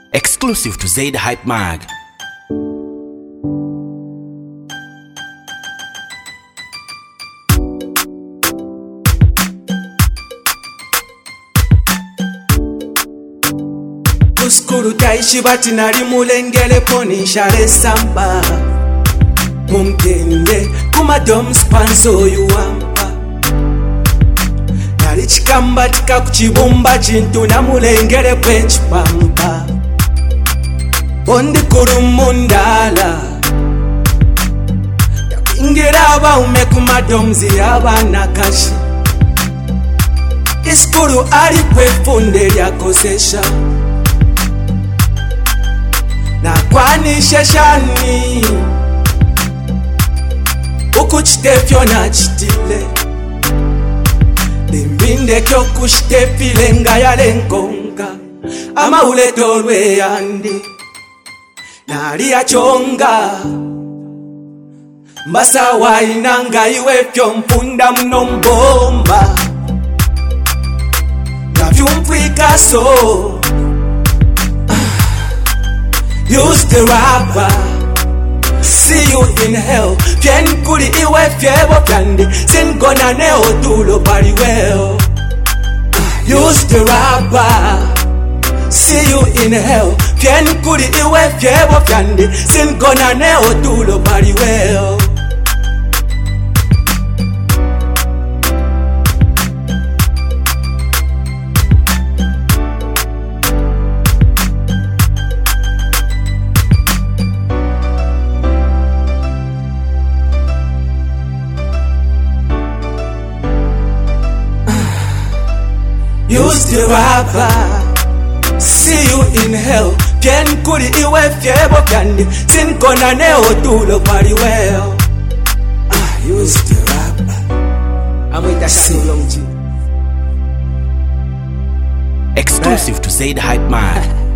Exclusive to Zaid Hype Mag. Kuskuru taishi bati nari mulengele poni share samba Mumgende kumadom spanso yuwampa Nari chikamba tika kuchibumba chintu na mulengele pechipampa Ondi kurumundala Yakingira baume kumadomzi yaba nakashi Iskuru ali kwefunde lyakosesha na kwani sheshani ukuchitefyo na chitile limbinde kyo kuchitefile nga yalenkonga ama uletolwe yandi nali achonga mbasa wainanga iwe fyo mpunda mno mbomba na vyumfikaso Use the rapper, see you in hell. Pien kuli iwe fiebo kandi, sin gonna neo tulo pari well. Use the rapper, see you in hell. Pien kuli iwe fiebo kandi, sin gonna neo tulo pari well. Use the rapper, see you in hell. Pien kuli iwe fiebo kandi, sin kona neo tulo pari well. Use the rapper. Amwita shanu long. Exclusive to Zaid Hype Mag.